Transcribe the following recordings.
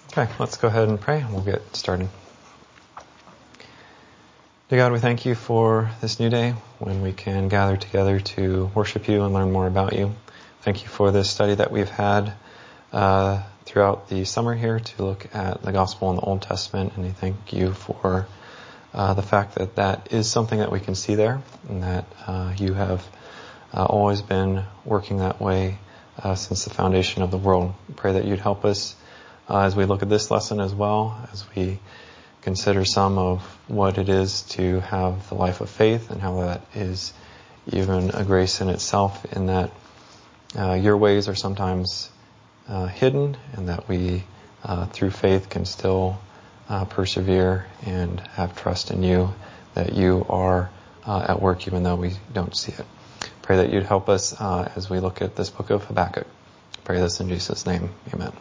Okay, let's go ahead and pray and we'll get started. Dear God, we thank you for this new day when we can gather together to worship you and learn more about you. Thank you for this study that we've had throughout the summer here to look at the gospel in the Old Testament, and I thank you for the fact that that is something that we can see there, and that you have always been working that way since the foundation of the world. I pray that you'd help us as we look at this lesson as well, as we consider some of what it is to have the life of faith and how that is even a grace in itself, in that your ways are sometimes hidden, and that we through faith can still persevere and have trust in you, that you are at work even though we don't see it. Pray that you'd help us as we look at this book of Habakkuk. Pray this in Jesus' name. Amen.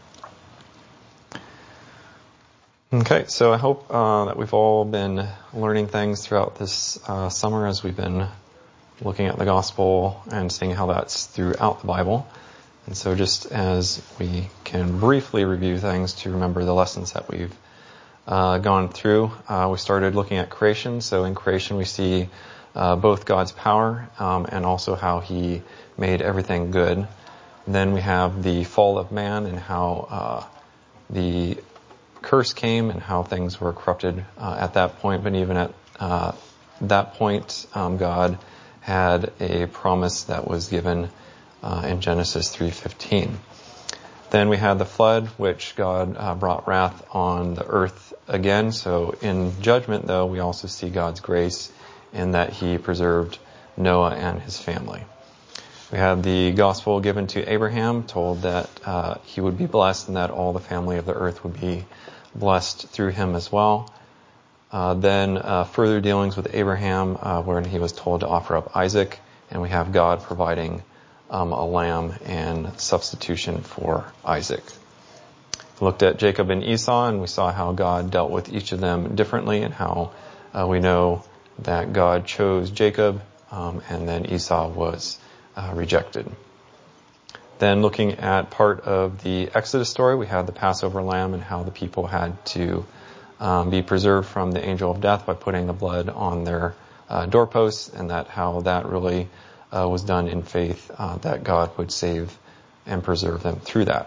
Okay, so I hope that we've all been learning things throughout this summer as we've been looking at the gospel and seeing how that's throughout the Bible. And so just as we can briefly review things to remember the lessons that we've gone through, we started looking at creation. So in creation we see both God's power and also how he made everything good. And then we have the fall of man and how the curse came and how things were corrupted at that point. But even at that point, God had a promise that was given in Genesis 3:15. Then we had the flood, which God brought wrath on the earth again. So in judgment, though, we also see God's grace in that he preserved Noah and his family. We had the gospel given to Abraham, told that he would be blessed and that all the family of the earth would be blessed through him as well. Then further dealings with Abraham, wherein he was told to offer up Isaac, and we have God providing a lamb and substitution for Isaac. We looked at Jacob and Esau, and we saw how God dealt with each of them differently, and how we know that God chose Jacob, and then Esau was rejected. Then looking at part of the Exodus story, we had the Passover lamb and how the people had to be preserved from the angel of death by putting the blood on their doorposts, and that how that really was done in faith, that God would save and preserve them through that.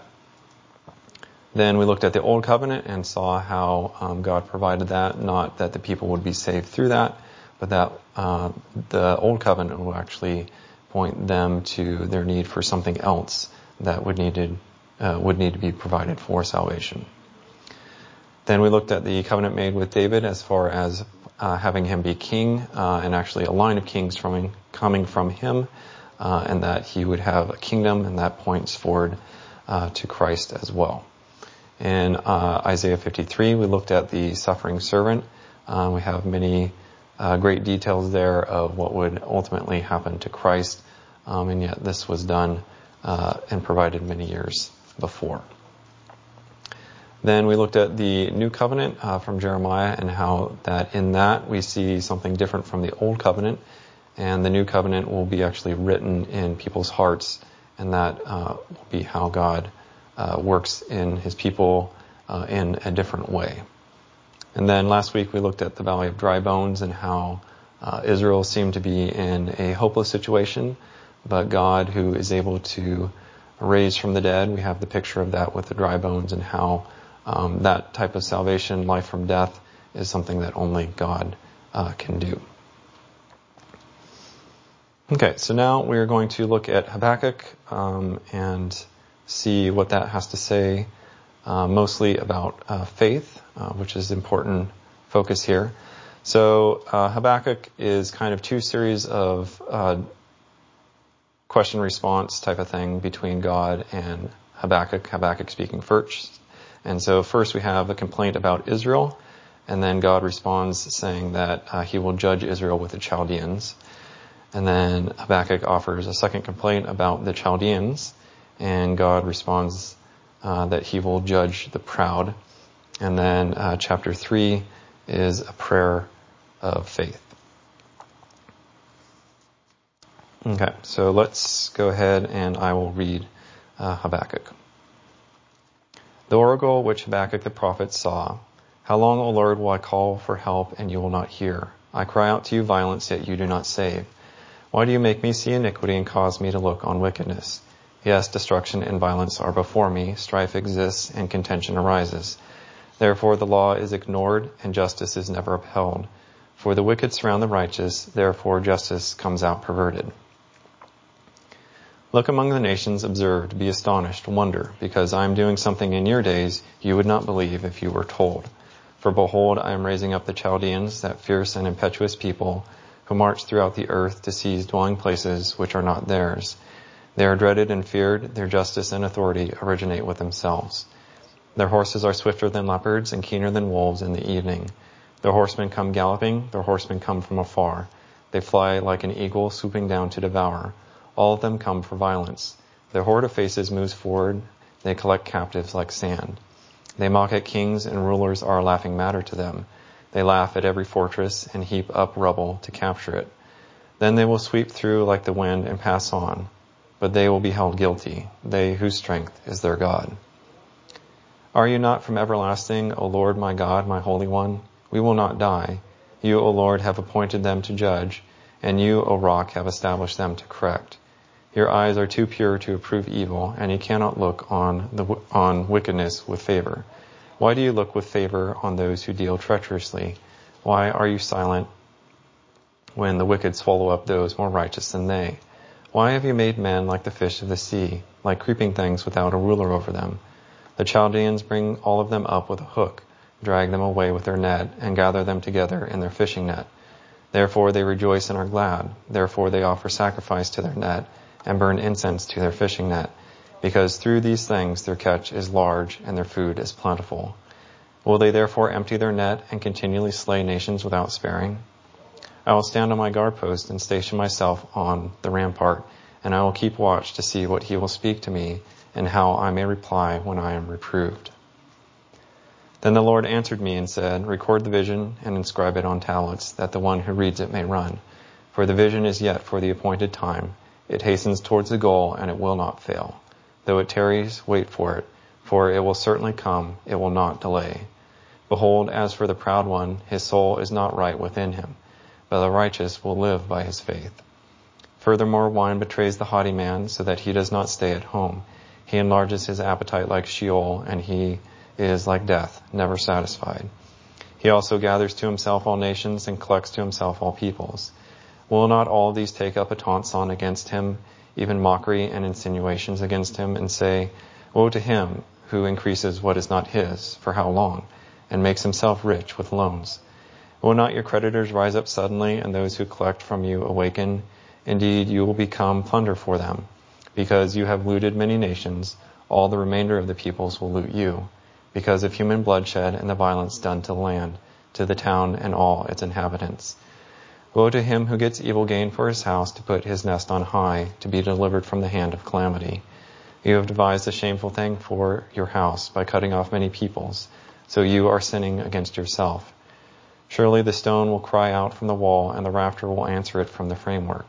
Then we looked at the Old Covenant and saw how God provided that, not that the people would be saved through that, but that the Old Covenant will actually point them to their need for something else that would need to be provided for salvation. Then we looked at the covenant made with David as far as having him be king, and actually a line of kings coming from him, and that he would have a kingdom, and that points forward to Christ as well. In Isaiah 53, we looked at the suffering servant. We have many great details there of what would ultimately happen to Christ, and yet this was done and provided many years before. Then we looked at the New Covenant from Jeremiah, and how that in that we see something different from the Old Covenant, and the New Covenant will be actually written in people's hearts, and that will be how God works in his people in a different way. And then last week we looked at the Valley of Dry Bones and how Israel seemed to be in a hopeless situation, but God, who is able to raise from the dead, we have the picture of that with the dry bones, and how that type of salvation, life from death, is something that only God can do. Okay, so now we're going to look at Habakkuk and see what that has to say, mostly about faith, which is important focus here. So Habakkuk is kind of two series of question response type of thing between God and Habakkuk speaking first. And so first we have a complaint about Israel, and then God responds saying that he will judge Israel with the Chaldeans. And then Habakkuk offers a second complaint about the Chaldeans, and God responds that he will judge the proud. And then chapter 3 is a prayer of faith. Okay, so let's go ahead and I will read Habakkuk. The oracle which Habakkuk the prophet saw. How long, O Lord, will I call for help, and you will not hear? I cry out to you violence, yet you do not save. Why do you make me see iniquity and cause me to look on wickedness? Yes, destruction and violence are before me. Strife exists and contention arises. Therefore the law is ignored and justice is never upheld. For the wicked surround the righteous, therefore justice comes out perverted. Look among the nations, observe, be astonished, wonder, because I am doing something in your days you would not believe if you were told. For behold, I am raising up the Chaldeans, that fierce and impetuous people, who march throughout the earth to seize dwelling places which are not theirs. They are dreaded and feared, their justice and authority originate with themselves. Their horses are swifter than leopards and keener than wolves in the evening. Their horsemen come galloping, their horsemen come from afar. They fly like an eagle swooping down to devour. All of them come for violence. Their horde of faces moves forward. They collect captives like sand. They mock at kings, and rulers are a laughing matter to them. They laugh at every fortress and heap up rubble to capture it. Then they will sweep through like the wind and pass on. But they will be held guilty, they whose strength is their God. Are you not from everlasting, O Lord my God, my Holy One? We will not die. You, O Lord, have appointed them to judge, and you, O Rock, have established them to correct. Your eyes are too pure to approve evil, and you cannot look on wickedness with favor. Why do you look with favor on those who deal treacherously? Why are you silent when the wicked swallow up those more righteous than they? Why have you made men like the fish of the sea, like creeping things without a ruler over them? The Chaldeans bring all of them up with a hook, drag them away with their net, and gather them together in their fishing net. Therefore they rejoice and are glad. Therefore they offer sacrifice to their net, and burn incense to their fishing net, because through these things their catch is large and their food is plentiful. Will they therefore empty their net and continually slay nations without sparing? I will stand on my guard post and station myself on the rampart, and I will keep watch to see what he will speak to me and how I may reply when I am reproved. Then the Lord answered me and said, record the vision and inscribe it on tablets, that the one who reads it may run. For the vision is yet for the appointed time. It hastens towards the goal, and it will not fail. Though it tarries, wait for it will certainly come, it will not delay. Behold, as for the proud one, his soul is not right within him, but the righteous will live by his faith. Furthermore, wine betrays the haughty man, so that he does not stay at home. He enlarges his appetite like Sheol, and he is like death, never satisfied. He also gathers to himself all nations and collects to himself all peoples. Will not all these take up a taunt song against him, even mockery and insinuations against him, and say, woe to him who increases what is not his, for how long, and makes himself rich with loans? Will not your creditors rise up suddenly, and those who collect from you awaken? Indeed, you will become plunder for them. Because you have looted many nations, all the remainder of the peoples will loot you, because of human bloodshed and the violence done to the land, to the town and all its inhabitants. Woe to him who gets evil gain for his house, to put his nest on high, to be delivered from the hand of calamity. You have devised a shameful thing for your house by cutting off many peoples, so you are sinning against yourself. Surely the stone will cry out from the wall, and the rafter will answer it from the framework.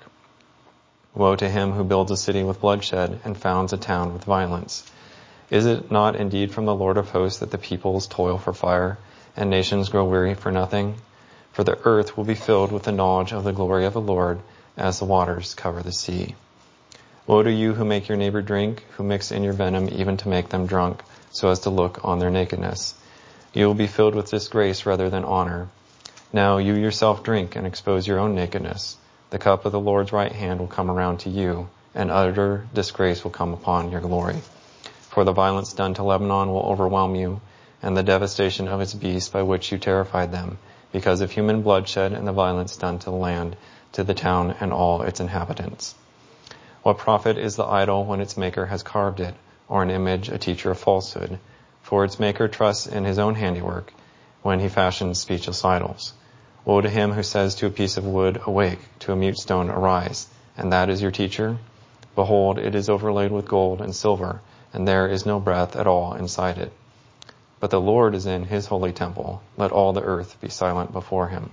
Woe to him who builds a city with bloodshed and founds a town with violence. Is it not indeed from the Lord of hosts that the peoples toil for fire, and nations grow weary for nothing? For the earth will be filled with the knowledge of the glory of the Lord, as the waters cover the sea. Woe to you who make your neighbor drink, who mix in your venom even to make them drunk, so as to look on their nakedness. You will be filled with disgrace rather than honor. Now you yourself drink and expose your own nakedness. The cup of the Lord's right hand will come around to you, and utter disgrace will come upon your glory. For the violence done to Lebanon will overwhelm you, and the devastation of its beasts by which you terrified them, because of human bloodshed and the violence done to the land, to the town and all its inhabitants. What profit is the idol when its maker has carved it, or an image a teacher of falsehood? For its maker trusts in his own handiwork, when he fashions speechless idols. Woe to him who says to a piece of wood, awake, to a mute stone, arise, and that is your teacher? Behold, it is overlaid with gold and silver, and there is no breath at all inside it. But the Lord is in his holy temple. Let all the earth be silent before him.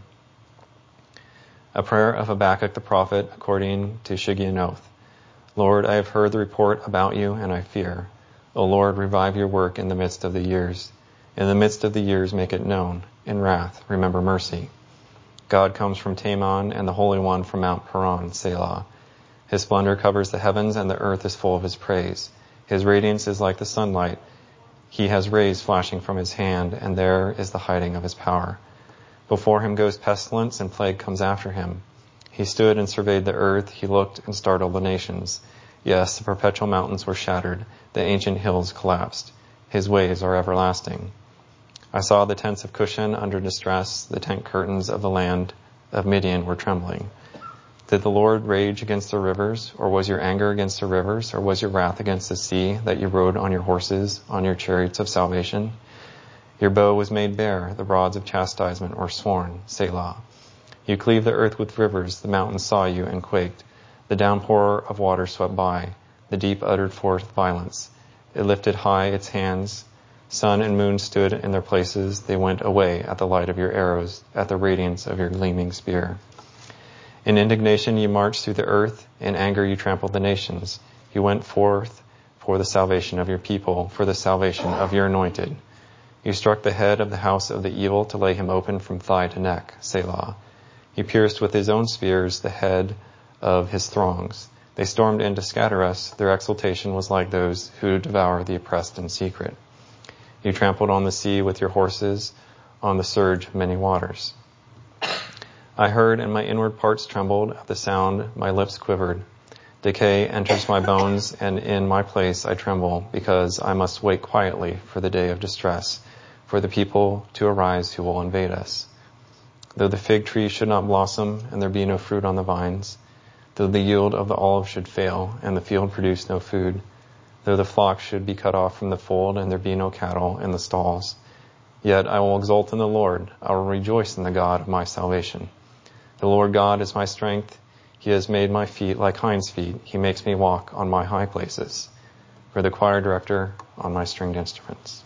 A prayer of Habakkuk the prophet according to Shigionoth. Lord, I have heard the report about you, and I fear. O Lord, revive your work in the midst of the years. In the midst of the years, make it known. In wrath, remember mercy. God comes from Teman, and the Holy One from Mount Paran, Selah. His splendor covers the heavens, and the earth is full of his praise. His radiance is like the sunlight. He has rays flashing from his hand, and there is the hiding of his power. Before him goes pestilence, and plague comes after him. He stood and surveyed the earth. He looked and startled the nations. Yes, the perpetual mountains were shattered. The ancient hills collapsed. His ways are everlasting. I saw the tents of Cushan under distress. The tent curtains of the land of Midian were trembling. Did the Lord rage against the rivers? Or was your anger against the rivers? Or was your wrath against the sea, that you rode on your horses, on your chariots of salvation? Your bow was made bare. The rods of chastisement were sworn. Selah. You cleaved the earth with rivers. The mountains saw you and quaked. The downpour of water swept by. The deep uttered forth violence. It lifted high its hands. Sun and moon stood in their places. They went away at the light of your arrows, at the radiance of your gleaming spear. In indignation you marched through the earth. In anger you trampled the nations. You went forth for the salvation of your people, for the salvation of your anointed. You struck the head of the house of the evil to lay him open from thigh to neck. Selah. He pierced with his own spears the head of his throngs. They stormed in to scatter us. Their exultation was like those who devour the oppressed in secret. You trampled on the sea with your horses, on the surge of many waters. I heard, and my inward parts trembled. At the sound, my lips quivered. Decay enters my bones, and in my place I tremble, because I must wait quietly for the day of distress, for the people to arise who will invade us. Though the fig tree should not blossom, and there be no fruit on the vines, though the yield of the olive should fail, and the field produce no food, though the flock should be cut off from the fold, and there be no cattle in the stalls, yet I will exult in the Lord. I will rejoice in the God of my salvation. The Lord God is my strength. He has made my feet like hinds' feet. He makes me walk on my high places. For the choir director, on my stringed instruments.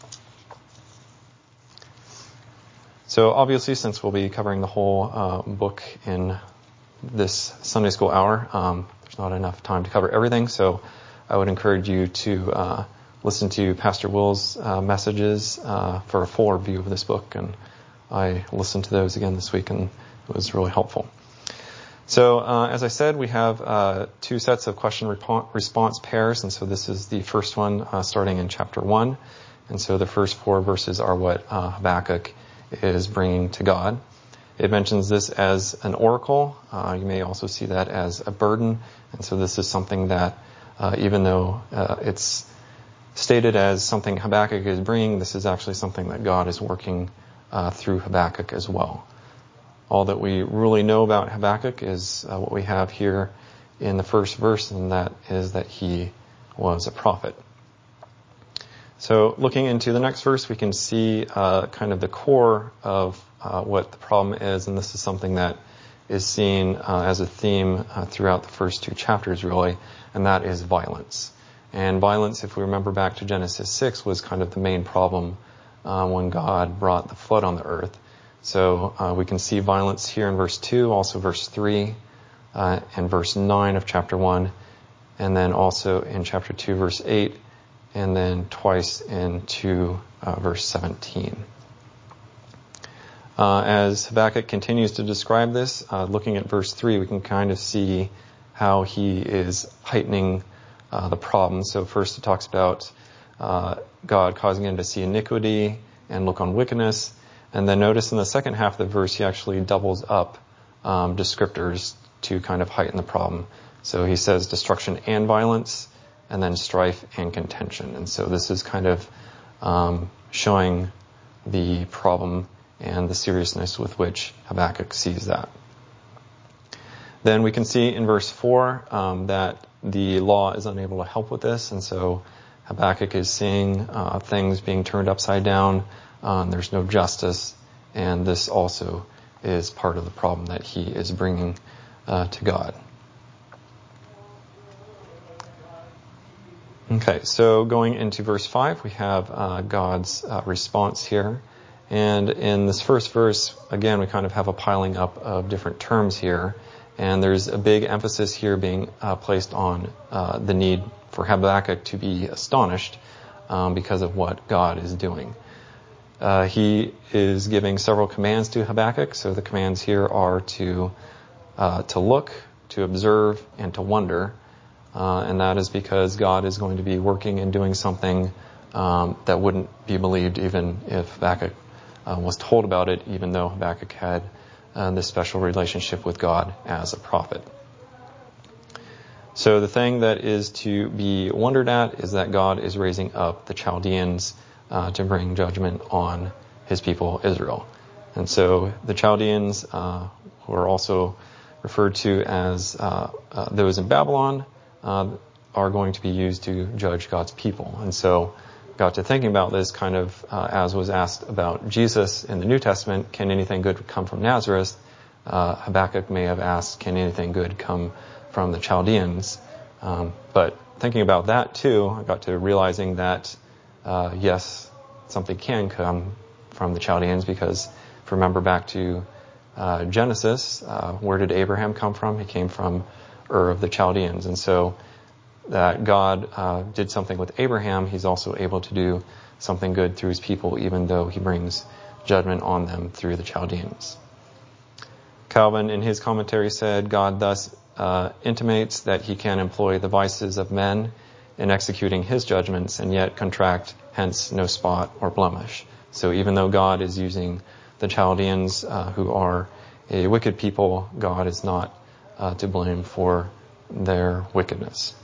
So obviously, since we'll be covering the whole book in this Sunday school hour, there's not enough time to cover everything. So I would encourage you to listen to Pastor Will's messages for a fuller view of this book. And I listened to those again this week, and it was really helpful. So, as I said, we have two sets of question-response pairs, and so this is the first one starting in chapter 1. And so the first 4 verses are what Habakkuk is bringing to God. It mentions this as an oracle. You may also see that as a burden. And so this is something that, even though it's stated as something Habakkuk is bringing, this is actually something that God is working through Habakkuk as well. All that we really know about Habakkuk is what we have here in the first verse, and that is that he was a prophet. So looking into the next verse, we can see kind of the core of what the problem is, and this is something that is seen as a theme throughout the first 2 chapters, really, and that is violence. And violence, if we remember back to Genesis 6, was kind of the main problem when God brought the flood on the earth. So we can see violence here in verse 2, also verse 3, and verse 9 of chapter 1, and then also in chapter 2, verse 8, and then twice into verse 17. As Habakkuk continues to describe this, looking at verse 3, we can kind of see how he is heightening the problem. So first it talks about God causing him to see iniquity and look on wickedness. And then notice in the second half of the verse, he actually doubles up descriptors to kind of heighten the problem. So he says destruction and violence, and then strife and contention. And so this is kind of showing the problem and the seriousness with which Habakkuk sees that. Then we can see in verse 4 that the law is unable to help with this. And so Habakkuk is seeing things being turned upside down. There's no justice, and this also is part of the problem that he is bringing to God. Okay, so going into verse 5, we have God's response here. And in this first verse, again, we kind of have a piling up of different terms here. And there's a big emphasis here being placed on the need for Habakkuk to be astonished. because of what God is doing. He is giving several commands to Habakkuk. So the commands here are to look, to observe, and to wonder. And that is because God is going to be working and doing something that wouldn't be believed even if Habakkuk was told about it, even though Habakkuk had this special relationship with God as a prophet. So the thing that is to be wondered at is that God is raising up the Chaldeans to bring judgment on his people Israel. And so the Chaldeans, who are also referred to as those in Babylon, are going to be used to judge God's people. And so got to thinking about this kind of as was asked about Jesus in the New Testament, can anything good come from Nazareth? Habakkuk may have asked, can anything good come from the Chaldeans? But thinking about that too, I got to realizing that yes, something can come from the Chaldeans, because if you remember back to Genesis, where did Abraham come from? He came from Ur of the Chaldeans. And so that God did something with Abraham, he's also able to do something good through his people, even though he brings judgment on them through the Chaldeans. Calvin, in his commentary, said, God thus intimates that he can employ the vices of men in executing his judgments and yet contract hence no spot or blemish. So even though God is using the Chaldeans, who are a wicked people, God is not to blame for their wickedness.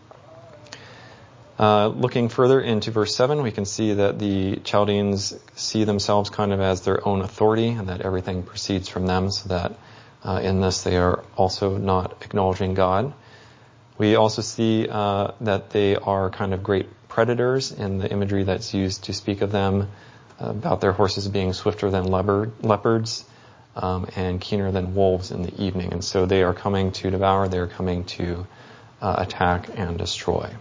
Looking further into verse 7, we can see that the Chaldeans see themselves kind of as their own authority and that everything proceeds from them, so that in this they are also not acknowledging God. We also see that they are kind of great predators in the imagery that's used to speak of them, about their horses being swifter than leopards and keener than wolves in the evening. And so they are coming to devour, they are coming to attack and destroy.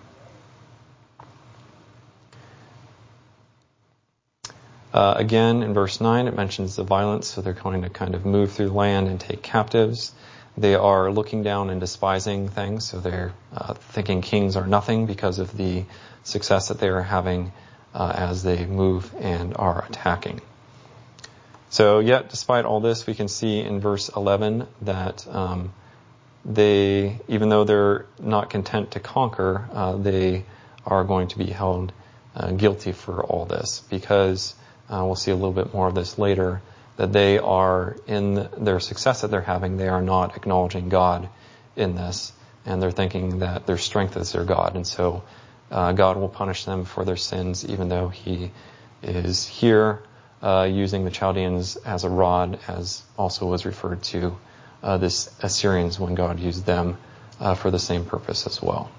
Again, in verse 9, it mentions the violence, so they're going to kind of move through the land and take captives. They are looking down and despising things, so they're thinking kings are nothing because of the success that they are having as they move and are attacking. So yet, despite all this, we can see in verse 11 that they, even though they're not content to conquer, they are going to be held guilty for all this, because we'll see a little bit more of this later, that they are, in their success that they're having, they are not acknowledging God in this, and they're thinking that their strength is their God. And so God will punish them for their sins, even though he is here using the Chaldeans as a rod, as also was referred to this Assyrians when God used them for the same purpose as well.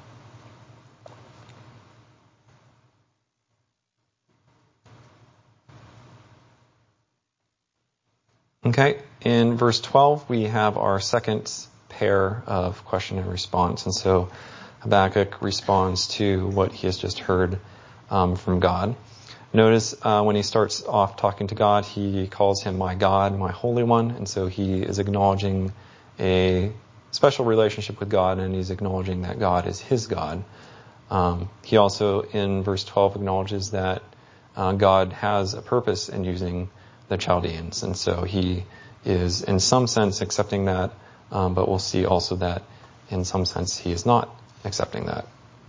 Okay, in verse 12, we have our second pair of question and response. And so Habakkuk responds to what he has just heard from God. Notice when he starts off talking to God, he calls him my God, my Holy One. And so he is acknowledging a special relationship with God, and he's acknowledging that God is his God. He also, in verse 12, acknowledges that God has a purpose in using the Chaldeans. And so he is, in some sense, accepting that, but we'll see also that, in some sense, he is not accepting that.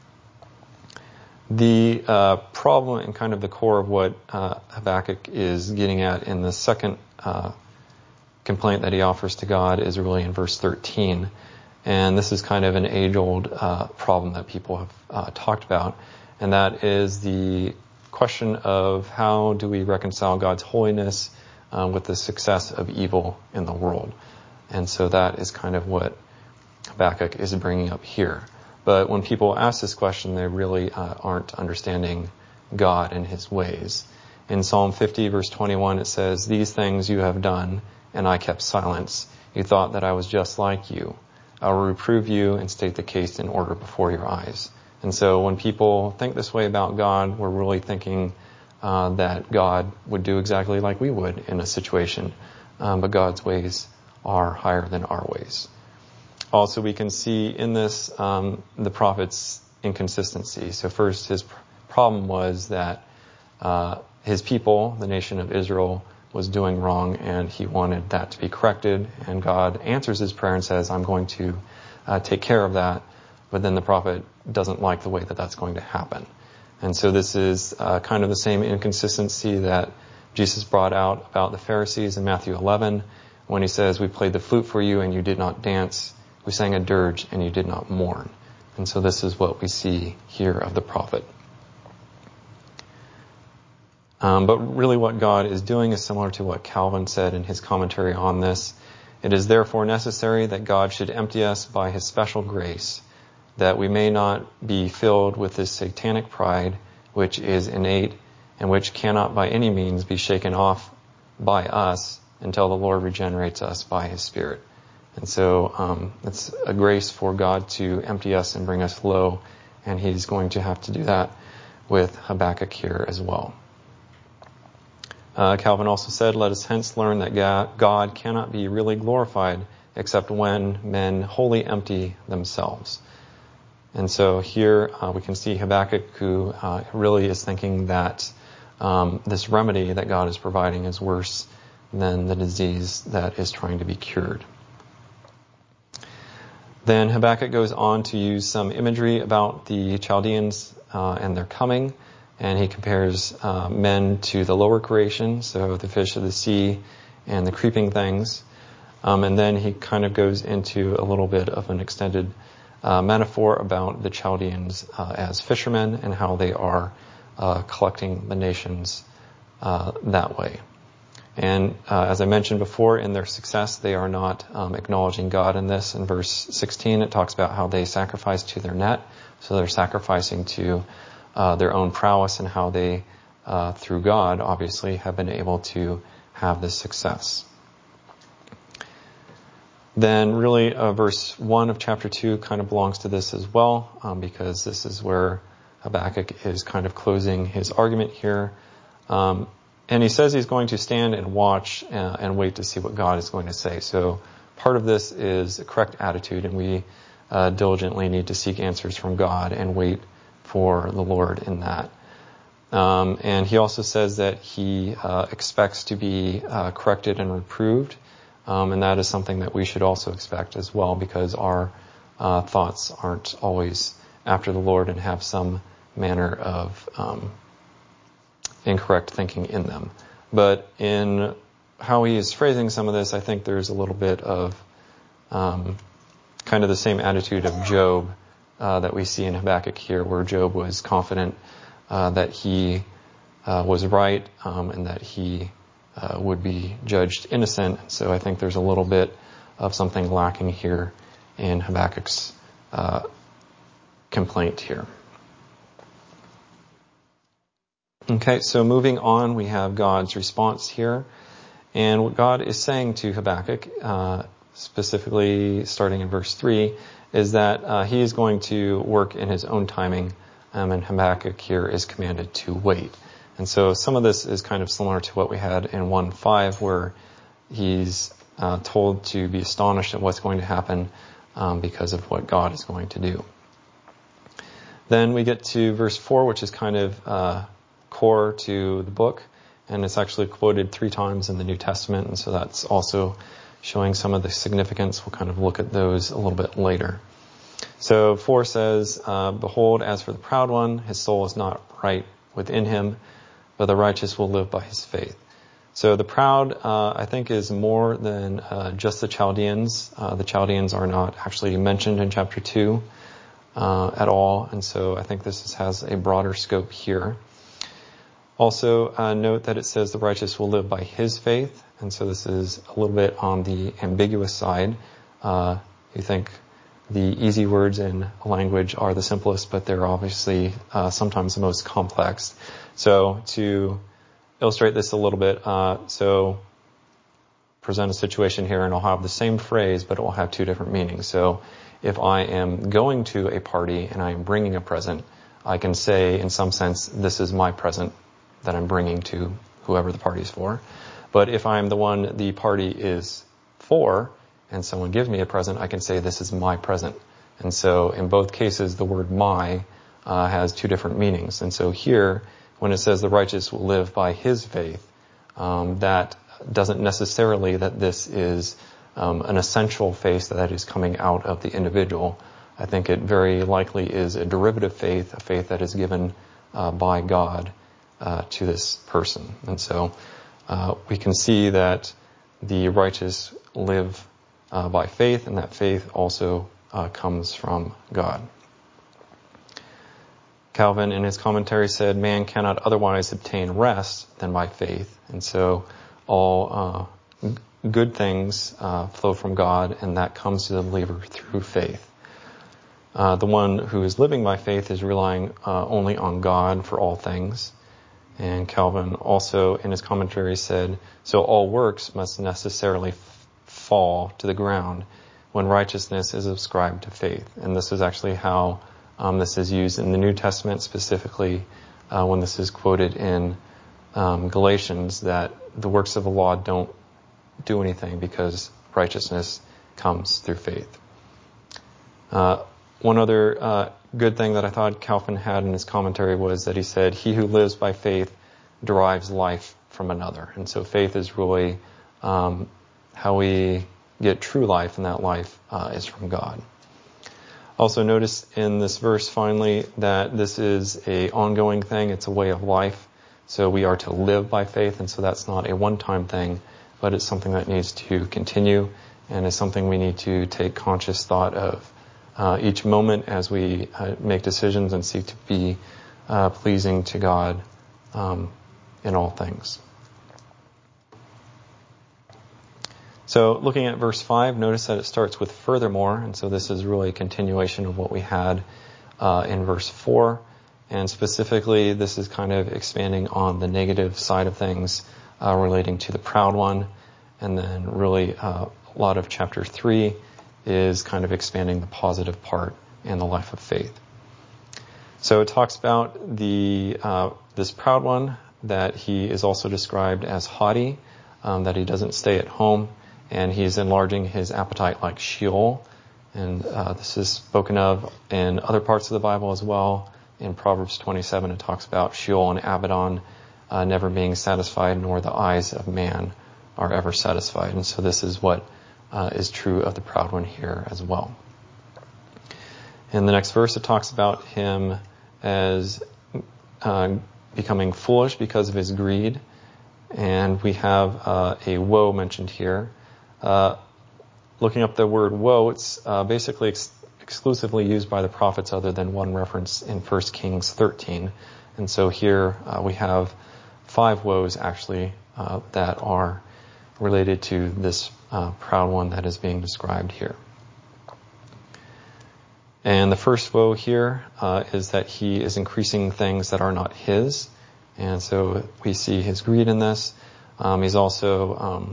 The problem and kind of the core of what Habakkuk is getting at in the second complaint that he offers to God is really in verse 13. And this is kind of an age-old problem that people have talked about, and that is the question of how do we reconcile God's holiness with the success of evil in the world. And so that is kind of what Habakkuk is bringing up here. But when people ask this question, they really aren't understanding God and his ways. In Psalm 50, verse 21, it says, "These things you have done, and I kept silence. You thought that I was just like you. I will reprove you and state the case in order before your eyes." And so when people think this way about God, we're really thinking that God would do exactly like we would in a situation. But God's ways are higher than our ways. Also, we can see in this the prophet's inconsistency. So first, his problem was that his people, the nation of Israel, was doing wrong, and he wanted that to be corrected. And God answers his prayer and says, I'm going to take care of that. But then the prophet doesn't like the way that that's going to happen. And so this is kind of the same inconsistency that Jesus brought out about the Pharisees in Matthew 11, when he says, we played the flute for you and you did not dance. We sang a dirge and you did not mourn. And so this is what we see here of the prophet. But really what God is doing is similar to what Calvin said in his commentary on this. It is therefore necessary that God should empty us by his special grace, that we may not be filled with this satanic pride, which is innate and which cannot by any means be shaken off by us until the Lord regenerates us by his Spirit. And so it's a grace for God to empty us and bring us low, and he's going to have to do that with Habakkuk here as well. Calvin also said, let us hence learn that God cannot be really glorified except when men wholly empty themselves. And so here we can see Habakkuk, who really is thinking that this remedy that God is providing is worse than the disease that is trying to be cured. Then Habakkuk goes on to use some imagery about the Chaldeans and their coming. And he compares men to the lower creation, so the fish of the sea and the creeping things. And then he kind of goes into a little bit of an extended metaphor about the Chaldeans as fishermen and how they are collecting the nations that way. And as I mentioned before, in their success, they are not acknowledging God in this. In verse 16, it talks about how they sacrifice to their net. So they're sacrificing to their own prowess and how they, through God, obviously, have been able to have this success. Then really verse 1 of chapter 2 kind of belongs to this as well, because this is where Habakkuk is kind of closing his argument here. And he says he's going to stand and watch and wait to see what God is going to say. So part of this is a correct attitude, and we diligently need to seek answers from God and wait for the Lord in that. And he also says that he expects to be corrected and reproved. And that is something that we should also expect as well, because our thoughts aren't always after the Lord and have some manner of incorrect thinking in them. But in how he is phrasing some of this, I think there's a little bit of kind of the same attitude of Job that we see in Habakkuk here, where Job was confident that he was right and that he would be judged innocent. So I think there's a little bit of something lacking here in Habakkuk's complaint here. Okay, so moving on, we have God's response here. And what God is saying to Habakkuk, specifically starting in verse 3, is that he is going to work in his own timing, and Habakkuk here is commanded to wait. And so some of this is kind of similar to what we had in 1:5, where he's told to be astonished at what's going to happen because of what God is going to do. Then we get to verse 4, which is kind of core to the book, and it's actually quoted 3 times in the New Testament, and so that's also showing some of the significance. We'll kind of look at those a little bit later. So 4 says, behold, as for the proud one, his soul is not right within him, but the righteous will live by his faith. So the proud, I think, is more than just the Chaldeans. The Chaldeans are not actually mentioned in chapter 2 at all, and so I think this has a broader scope here. Also, note that it says the righteous will live by his faith, and so this is a little bit on the ambiguous side. You think the easy words in language are the simplest, but they're obviously sometimes the most complex. So to illustrate this a little bit, so present a situation here, and I'll have the same phrase, but it will have 2 different meanings. So if I am going to a party and I am bringing a present, I can say, in some sense, this is my present that I'm bringing to whoever the party is for. But if I'm the one the party is for, and someone gives me a present, I can say this is my present. And so in both cases, the word my has two different meanings. And so here, when it says the righteous will live by his faith, that doesn't necessarily that this is an essential faith that is coming out of the individual. I think it very likely is a derivative faith, a faith that is given by God to this person. And so we can see that the righteous live by faith, and that faith also comes from God. Calvin, in his commentary, said, man cannot otherwise obtain rest than by faith. And so all good things flow from God, and that comes to the believer through faith. The one who is living by faith is relying only on God for all things. And Calvin also, in his commentary, said, so all works must necessarily fall to the ground when righteousness is ascribed to faith. And this is actually how this is used in the New Testament, specifically when this is quoted in Galatians, that the works of the law don't do anything because righteousness comes through faith. One other good thing that I thought Calvin had in his commentary was that he said, he who lives by faith derives life from another. And so faith is really how we get true life, and that life is from God. Also notice in this verse finally that this is a ongoing thing. It's a way of life. So we are to live by faith, and so that's not a one-time thing, but it's something that needs to continue, and is something we need to take conscious thought of each moment as we make decisions and seek to be pleasing to God in all things. So looking at verse 5, notice that it starts with furthermore, and so this is really a continuation of what we had in verse 4, and specifically this is kind of expanding on the negative side of things relating to the proud one, and then really a lot of chapter 3 is kind of expanding the positive part in the life of faith. So it talks about this proud one, that he is also described as haughty, that he doesn't stay at home, and he's enlarging his appetite like Sheol. And this is spoken of in other parts of the Bible as well. In Proverbs 27, it talks about Sheol and Abaddon never being satisfied, nor the eyes of man are ever satisfied. And so this is what is true of the proud one here as well. In the next verse, it talks about him as becoming foolish because of his greed. And we have a woe mentioned here. Looking up the word woe, it's basically exclusively used by the prophets other than one reference in 1 Kings 13. And so here we have 5 woes actually that are related to this proud one that is being described here. And the first woe here is that he is increasing things that are not his. And so we see his greed in this. He's also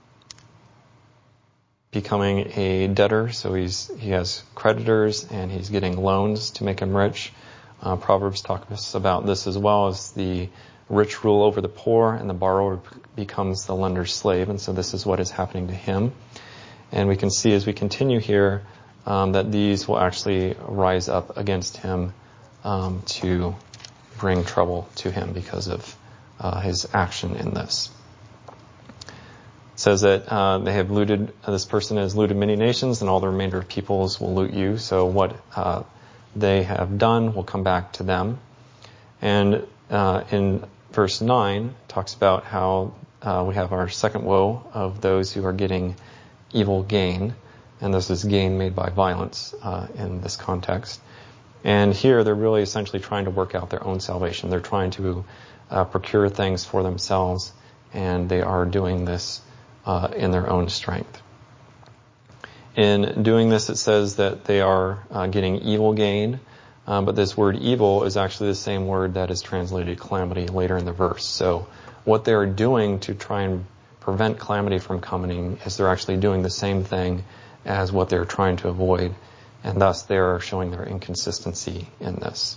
becoming a debtor. So he has creditors and he's getting loans to make him rich. Proverbs talks about this as well, as the rich rule over the poor and the borrower becomes the lender's slave. And so this is what is happening to him. And we can see as we continue here that these will actually rise up against him to bring trouble to him because of his action in this. It says that they have looted, this person has looted many nations, and all the remainder of peoples will loot you. So what they have done will come back to them. And in verse 9, it talks about how we have our second woe of those who are getting evil gain. And this is gain made by violence in this context. And here they're really essentially trying to work out their own salvation. They're trying to procure things for themselves, and they are doing this in their own strength. In doing this, it says that they are getting evil gain, but this word evil is actually the same word that is translated calamity later in the verse. So what they are doing to try and prevent calamity from coming is they're actually doing the same thing as what they're trying to avoid, and thus they are showing their inconsistency in this.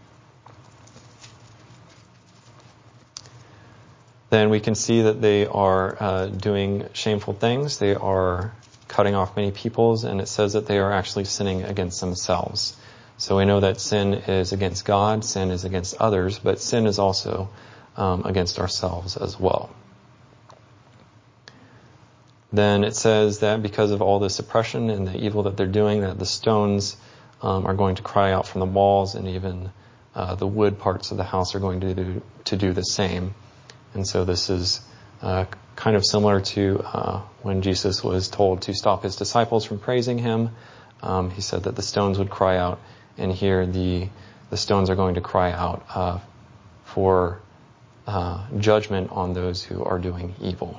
Then we can see that they are doing shameful things. They are cutting off many peoples, and it says that they are actually sinning against themselves. So we know that sin is against God, sin is against others, but sin is also against ourselves as well. Then it says that because of all this oppression and the evil that they're doing, that the stones are going to cry out from the walls, and even the wood parts of the house are going to do the same. And so this is kind of similar to when Jesus was told to stop his disciples from praising him. He said that the stones would cry out, and here the stones are going to cry out for judgment on those who are doing evil.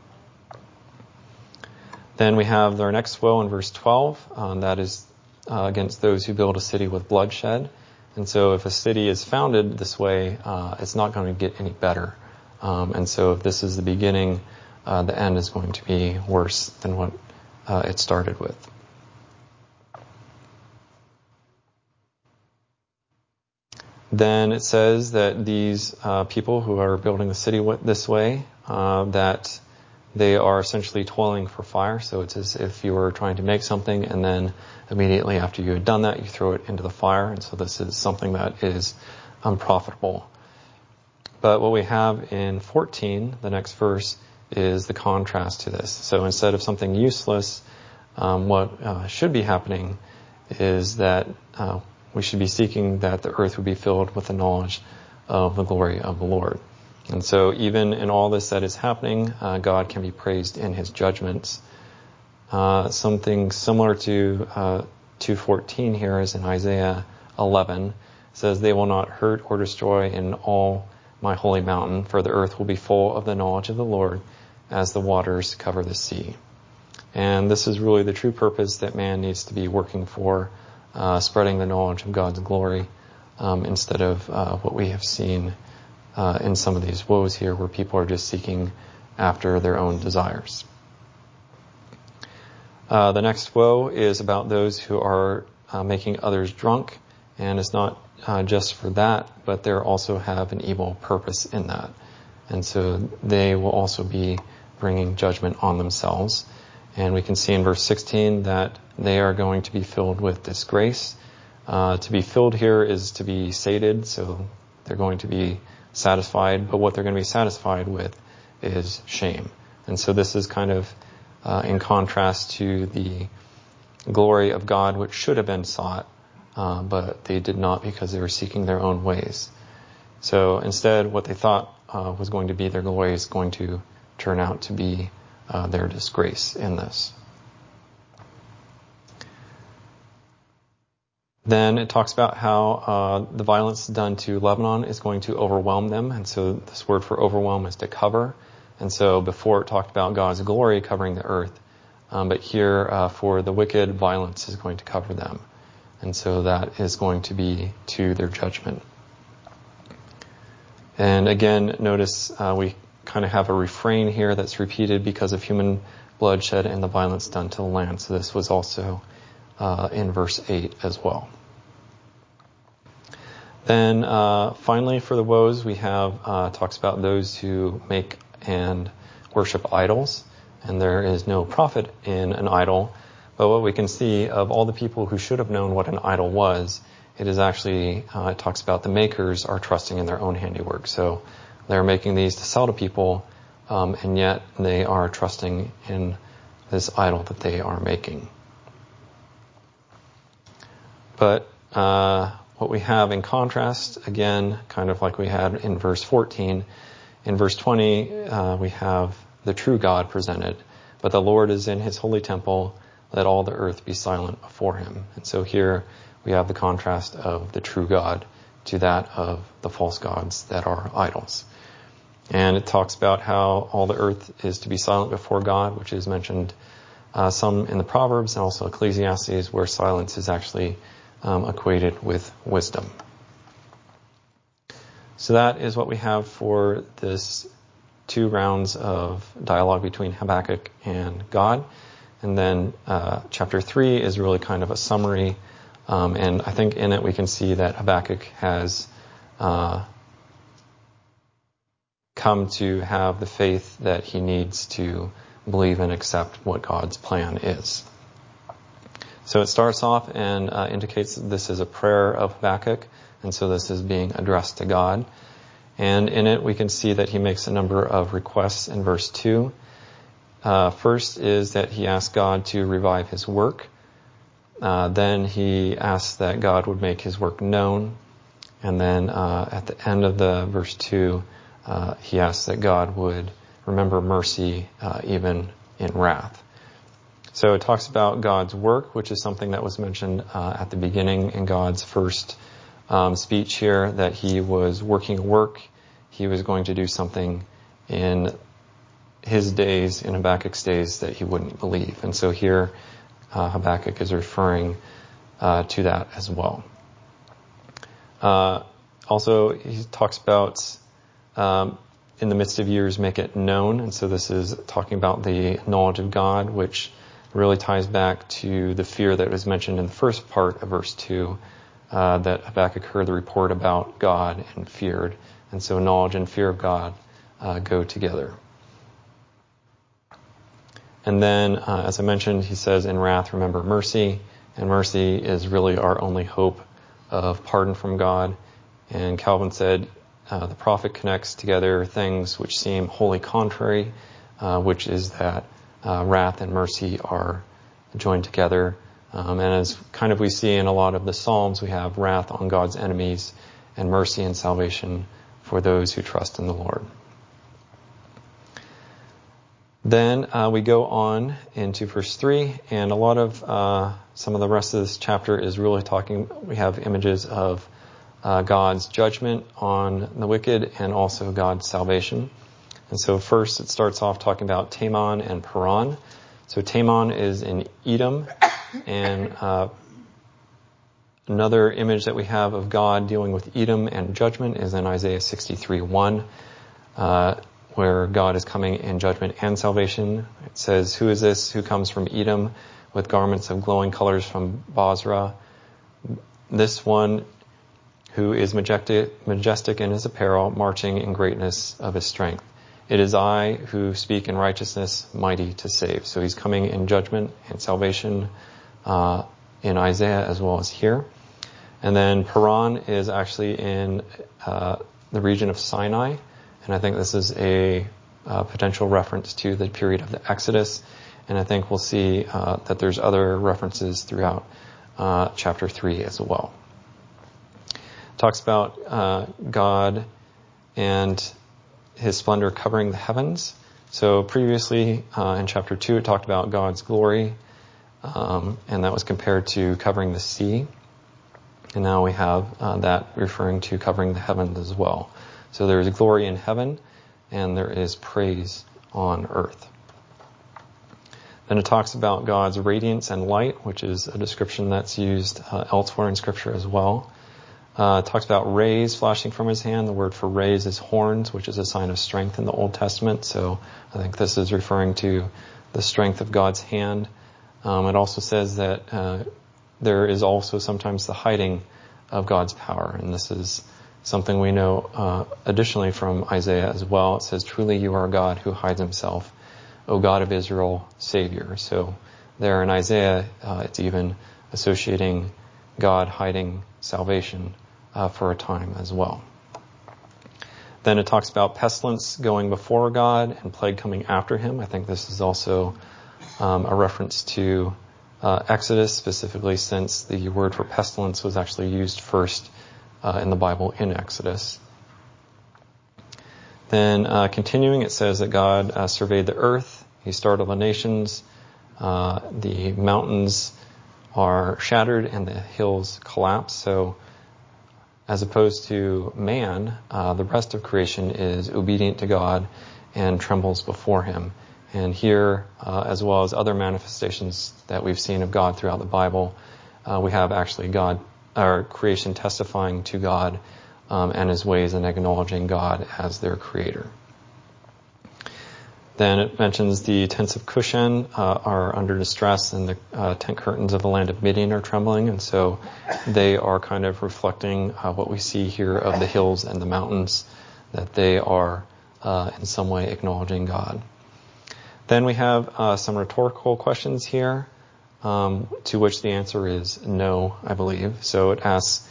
Then we have our next woe in verse 12. That is against those who build a city with bloodshed. And so if a city is founded this way, it's not going to get any better. And so if this is the beginning, the end is going to be worse than what it started with. Then it says that these people who are building the city this way, that they are essentially toiling for fire. So it's as if you were trying to make something, and then immediately after you had done that, you throw it into the fire. And so this is something that is unprofitable. But what we have in 14, the next verse, is the contrast to this. So instead of something useless, what should be happening is that we should be seeking that the earth would be filled with the knowledge of the glory of the Lord. And so even in all this that is happening, God can be praised in his judgments. Something similar to 2:14 here is in Isaiah 11. It says, "They will not hurt or destroy in all my holy mountain, for the earth will be full of the knowledge of the Lord as the waters cover the sea." And this is really the true purpose that man needs to be working for, spreading the knowledge of God's glory, instead of what we have seen in some of these woes here, where people are just seeking after their own desires. The next woe is about those who are making others drunk, and it's not just for that, but they also have an evil purpose in that. And so they will also be bringing judgment on themselves. And we can see in verse 16 that they are going to be filled with disgrace. To be filled here is to be sated, so they're going to be satisfied, but what they're going to be satisfied with is shame. And so this is kind of in contrast to the glory of God, which should have been sought, but they did not, because they were seeking their own ways. So instead, what they thought was going to be their glory is going to turn out to be their disgrace in this. Then it talks about how the violence done to Lebanon is going to overwhelm them. And so this word for overwhelm is to cover. And so before it talked about God's glory covering the earth. But here for the wicked, violence is going to cover them. And so that is going to be to their judgment. And again, notice we kind of have a refrain here that's repeated because of human bloodshed and the violence done to the land. So this was also in verse 8 as well. Then finally for the woes, we have talks about those who make and worship idols, and there is no profit in an idol. But what we can see of all the people who should have known what an idol was, it is actually, it talks about the makers are trusting in their own handiwork. So they're making these to sell to people, and yet they are trusting in this idol that they are making. But what we have in contrast, again, kind of like we had in verse 14, in verse 20, we have the true God presented. But the Lord is in his holy temple. Let all the earth be silent before him. And so here we have the contrast of the true God to that of the false gods that are idols. And it talks about how all the earth is to be silent before God, which is mentioned some in the Proverbs and also Ecclesiastes, where silence is actually equated with wisdom. So that is what we have for this 2 rounds of dialogue between Habakkuk and God. And then chapter 3 is really kind of a summary. And I think in it we can see that Habakkuk has come to have the faith that he needs to believe and accept what God's plan is. So it starts off and indicates that this is a prayer of Habakkuk, and so this is being addressed to God. And in it, we can see that he makes a number of requests in verse 2. First is that he asks God to revive his work. Then he asks that God would make his work known. And then at the end of the verse 2, he asks that God would remember mercy even in wrath. So it talks about God's work, which is something that was mentioned at the beginning in God's first speech here, that he was working a work. He was going to do something in his days, in Habakkuk's days, that he wouldn't believe. And so here Habakkuk is referring to that as well. Also, he talks about in the midst of years make it known. And so this is talking about the knowledge of God, which really ties back to the fear that was mentioned in the first part of verse 2, that Habakkuk heard the report about God and feared. And so knowledge and fear of God go together. And then, as I mentioned, he says, in wrath, remember mercy. And mercy is really our only hope of pardon from God. And Calvin said, the prophet connects together things which seem wholly contrary, which is that wrath and mercy are joined together. And as kind of we see in a lot of the Psalms, we have wrath on God's enemies and mercy and salvation for those who trust in the Lord. Then we go on into verse 3, and a lot of some of the rest of this chapter is really talking, we have images of God's judgment on the wicked and also God's salvation. And so first it starts off talking about Teman and Paran. So Teman is in Edom, and another image that we have of God dealing with Edom and judgment is in Isaiah 63:1. Where God is coming in judgment and salvation. It says, who is this who comes from Edom with garments of glowing colors from Bozrah? This one who is majestic in his apparel, marching in greatness of his strength. It is I who speak in righteousness, mighty to save. So he's coming in judgment and salvation in Isaiah as well as here. And then Paran is actually in the region of Sinai. And I think this is a potential reference to the period of the Exodus. And I think we'll see that there's other references throughout chapter 3 as well. It talks about God and his splendor covering the heavens. So previously in chapter 2 it talked about God's glory, and that was compared to covering the sea. And now we have that referring to covering the heavens as well. So there is glory in heaven, and there is praise on earth. Then it talks about God's radiance and light, which is a description that's used elsewhere in Scripture as well. It talks about rays flashing from his hand. The word for rays is horns, which is a sign of strength in the Old Testament. So I think this is referring to the strength of God's hand. It also says that there is also sometimes the hiding of God's power, and this is something we know additionally from Isaiah as well. It says, truly you are a God who hides himself, O God of Israel, Savior. So there in Isaiah, it's even associating God hiding salvation for a time as well. Then it talks about pestilence going before God and plague coming after him. I think this is also a reference to Exodus, specifically since the word for pestilence was actually used first in the Bible in Exodus. Then continuing, it says that God surveyed the earth. He startled the nations. The mountains are shattered and the hills collapse. So as opposed to man, the rest of creation is obedient to God and trembles before him. And here, as well as other manifestations that we've seen of God throughout the Bible, we have actually God, our creation testifying to God and his ways and acknowledging God as their creator. Then it mentions the tents of Cushan are under distress, and the tent curtains of the land of Midian are trembling, and so they are kind of reflecting what we see here of the hills and the mountains, that they are in some way acknowledging God. Then we have some rhetorical questions here. to which the answer is no, I believe. So it asks,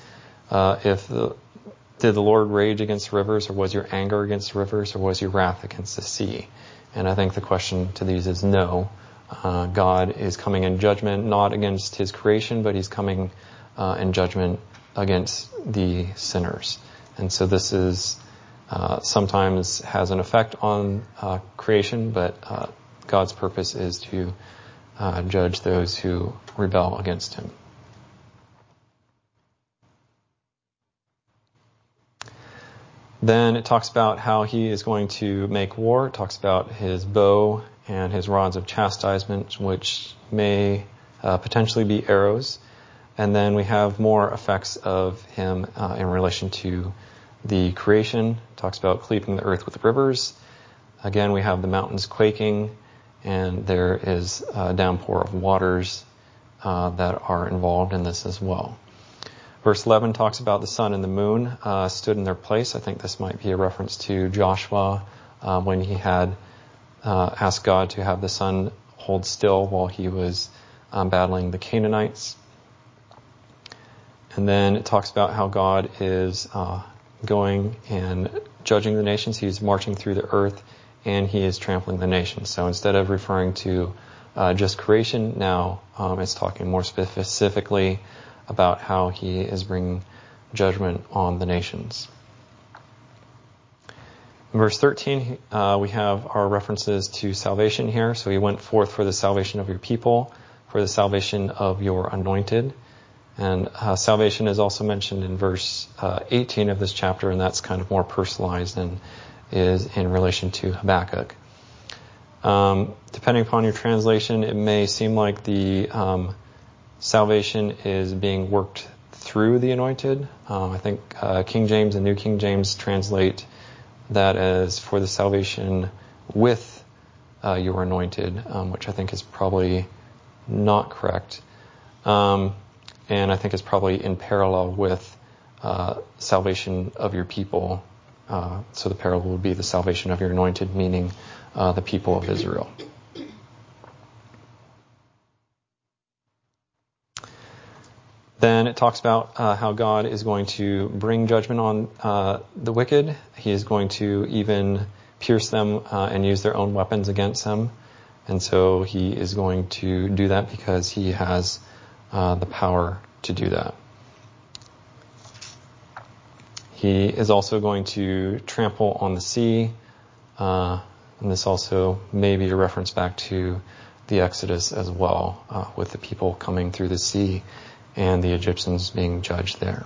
did the Lord rage against rivers, or was your anger against rivers, or was your wrath against the sea? And I think the question to these is no. God is coming in judgment, not against his creation, but he's coming in judgment against the sinners. And so this is sometimes has an effect on creation, but God's purpose is to judge those who rebel against him. Then it talks about how he is going to make war. It talks about his bow and his rods of chastisement, which may potentially be arrows. And then we have more effects of him in relation to the creation. It talks about cleaving the earth with rivers. Again, we have the mountains quaking, and there is a downpour of waters that are involved in this as well. Verse 11 talks about the sun and the moon stood in their place. I think this might be a reference to Joshua when he had asked God to have the sun hold still while he was battling the Canaanites. And then it talks about how God is going and judging the nations. He's marching through the earth, and he is trampling the nations. So instead of referring to just creation, now it's talking more specifically about how he is bringing judgment on the nations. In verse 13, we have our references to salvation here. So he went forth for the salvation of your people, for the salvation of your anointed. And salvation is also mentioned in verse 18 of this chapter, and that's kind of more personalized and is in relation to Habakkuk. Depending upon your translation, it may seem like the salvation is being worked through the anointed. I think King James and New King James translate that as for the salvation with your anointed, which I think is probably not correct. And I think is probably in parallel with salvation of your people. So the parallel would be the salvation of your anointed, meaning the people of Israel. Then it talks about how God is going to bring judgment on the wicked. He is going to even pierce them and use their own weapons against them. And so he is going to do that because he has the power to do that. He is also going to trample on the sea. And this also may be a reference back to the Exodus as well, with the people coming through the sea and the Egyptians being judged there.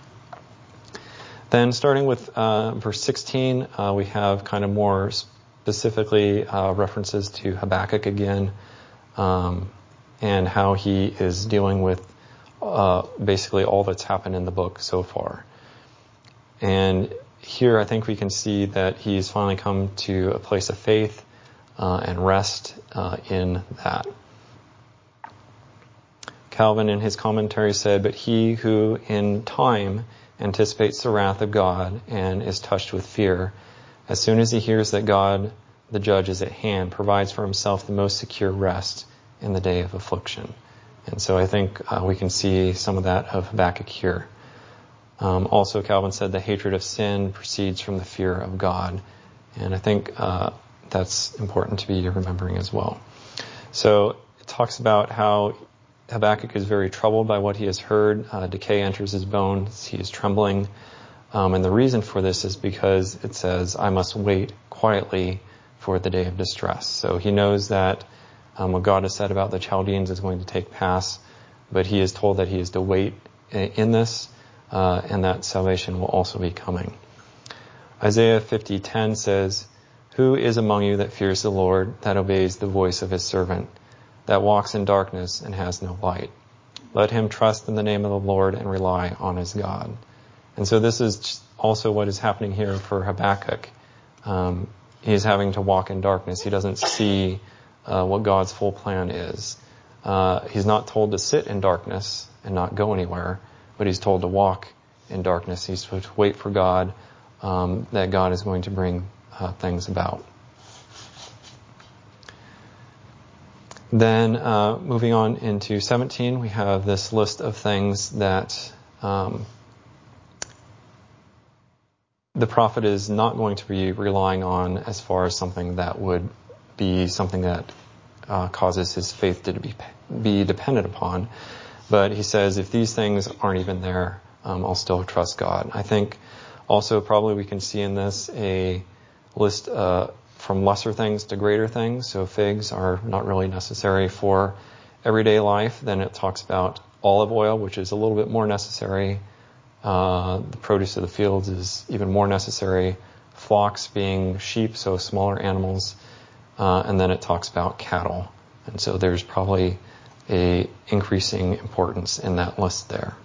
Then starting with verse 16, we have kind of more specifically references to Habakkuk again, and how he is dealing with basically all that's happened in the book so far. And here I think we can see that he's finally come to a place of faith and rest in that. Calvin in his commentary said, "But he who in time anticipates the wrath of God and is touched with fear, as soon as he hears that God, the judge, is at hand, provides for himself the most secure rest in the day of affliction." And so I think we can see some of that of Habakkuk here. Also, Calvin said the hatred of sin proceeds from the fear of God. And I think that's important to be remembering as well. So it talks about how Habakkuk is very troubled by what he has heard. Decay enters his bones. He is trembling. And the reason for this is because it says, "I must wait quietly for the day of distress." So he knows that what God has said about the Chaldeans is going to take pass, but he is told that he is to wait in this, and that salvation will also be coming. Isaiah 50:10 says, "Who is among you that fears the Lord, that obeys the voice of his servant, that walks in darkness and has no light? Let him trust in the name of the Lord and rely on his God." And so this is also what is happening here for Habakkuk. He is having to walk in darkness. He doesn't see what God's full plan is. He's not told to sit in darkness and not go anywhere, but he's told to walk in darkness. He's supposed to wait for God, that God is going to bring things about. Then moving on into 17, we have this list of things that the prophet is not going to be relying on as far as something that would be something that causes his faith to be dependent upon. But he says, if these things aren't even there, I'll still trust God. I think also probably we can see in this a list from lesser things to greater things. So figs are not really necessary for everyday life. Then it talks about olive oil, which is a little bit more necessary. The produce of the fields is even more necessary. Flocks being sheep, so smaller animals. And then it talks about cattle. And so there's probably a increasing importance in that list there.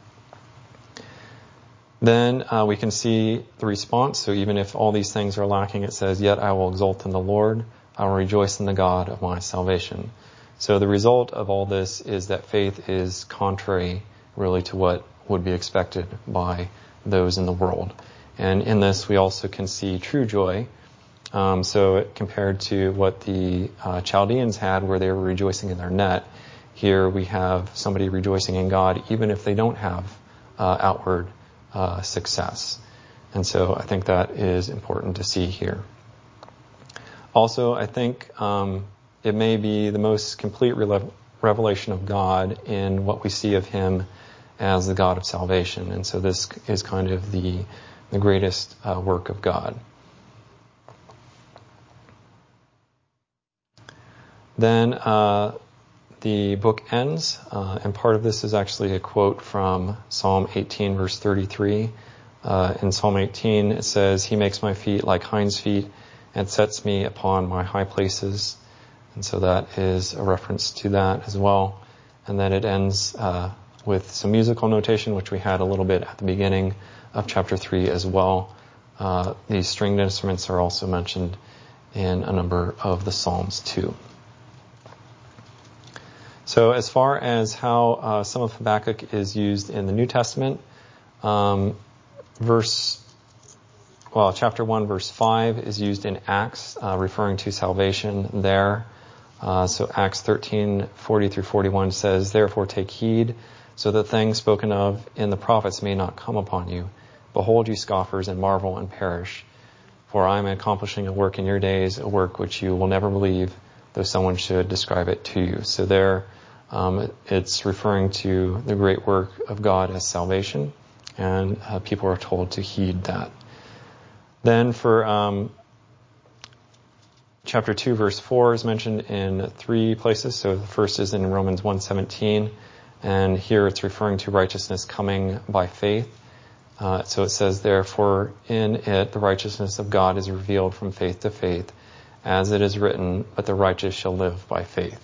Then we can see the response. So even if all these things are lacking, it says, yet I will exult in the Lord. I will rejoice in the God of my salvation. So the result of all this is that faith is contrary really to what would be expected by those in the world. And in this, we also can see true joy. So compared to what the Chaldeans had, where they were rejoicing in their net, here we have somebody rejoicing in God, even if they don't have outward success. And so I think that is important to see here. Also, I think it may be the most complete revelation of God in what we see of him as the God of salvation. And so this is kind of the greatest work of God. Then the book ends, and part of this is actually a quote from Psalm 18, verse 33. In Psalm 18, it says, he makes my feet like hinds' feet and sets me upon my high places. And so that is a reference to that as well. And then it ends with some musical notation, which we had a little bit at the beginning of chapter 3 as well. These stringed instruments are also mentioned in a number of the Psalms too. So as far as how some of Habakkuk is used in the New Testament, chapter 1, verse 5 is used in Acts, referring to salvation there. So Acts 13, 40 through 41 says, therefore take heed, so that things spoken of in the prophets may not come upon you. Behold, you scoffers, and marvel and perish. For I am accomplishing a work in your days, a work which you will never believe, though someone should describe it to you. So there, it's referring to the great work of God as salvation, and people are told to heed that. Then for chapter 2, verse 4 is mentioned in 3 places. So the first is in Romans 1:17, and here it's referring to righteousness coming by faith. So it says, therefore, in it the righteousness of God is revealed from faith to faith, as it is written, but the righteous shall live by faith.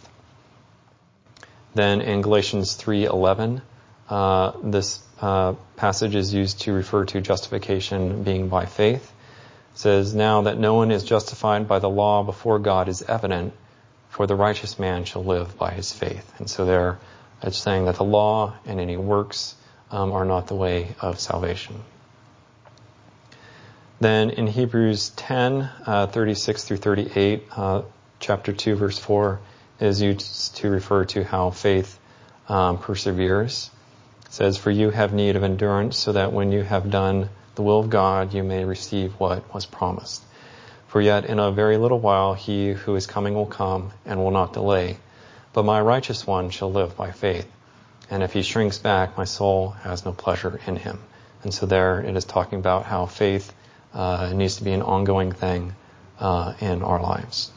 Then in Galatians 3:11, this passage is used to refer to justification being by faith. It says, now that no one is justified by the law before God is evident, for the righteous man shall live by his faith. And so there it's saying that the law and any works are not the way of salvation. Then in Hebrews 10, 36 through 38, chapter 2, verse 4 is used to refer to how faith perseveres. It says, for you have need of endurance, so that when you have done the will of God, you may receive what was promised. For yet in a very little while he who is coming will come and will not delay. But my righteous one shall live by faith. And if he shrinks back, my soul has no pleasure in him. And so there it is talking about how faith needs to be an ongoing thing in our lives.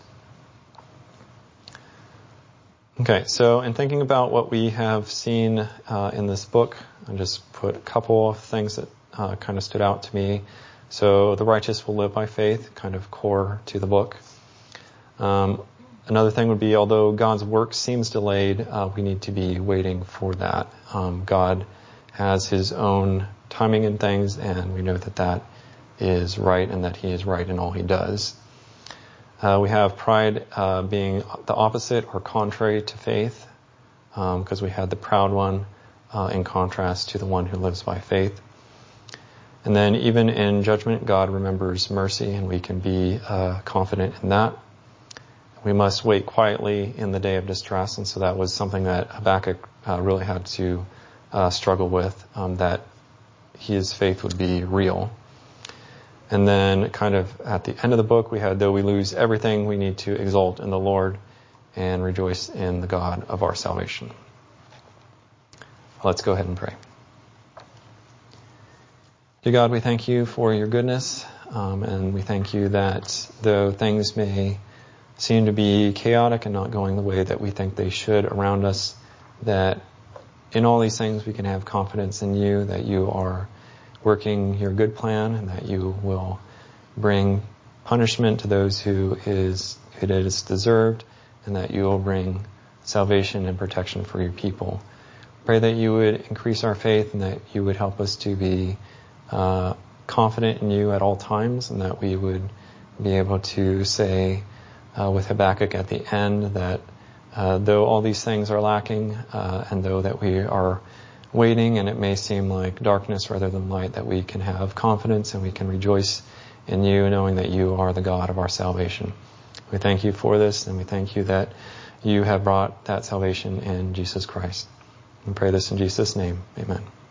Okay, so in thinking about what we have seen in this book, I just put a couple of things that kind of stood out to me. So the righteous will live by faith, kind of core to the book. Another thing would be, although God's work seems delayed, we need to be waiting for that. God has his own timing in things, and we know that that is right and that he is right in all he does. We have pride being the opposite or contrary to faith, because we had the proud one in contrast to the one who lives by faith. And then even in judgment, God remembers mercy, and we can be confident in that. we must wait quietly in the day of distress. And so that was something that Habakkuk really had to struggle with, that his faith would be real. And then kind of at the end of the book, we had, though we lose everything, we need to exult in the Lord and rejoice in the God of our salvation. Let's go ahead and pray. Dear God, we thank you for your goodness, and we thank you that though things may seem to be chaotic and not going the way that we think they should around us, that in all these things we can have confidence in you, that you are working your good plan, and that you will bring punishment to those who it is deserved, and that you will bring salvation and protection for your people. Pray that you would increase our faith, and that you would help us to be confident in you at all times, and that we would be able to say with Habakkuk at the end that though all these things are lacking, and though that we are waiting and it may seem like darkness rather than light, that we can have confidence and we can rejoice in you, knowing that you are the God of our salvation. We thank you for this, and we thank you that you have brought that salvation in Jesus Christ. We pray this in Jesus' name. Amen.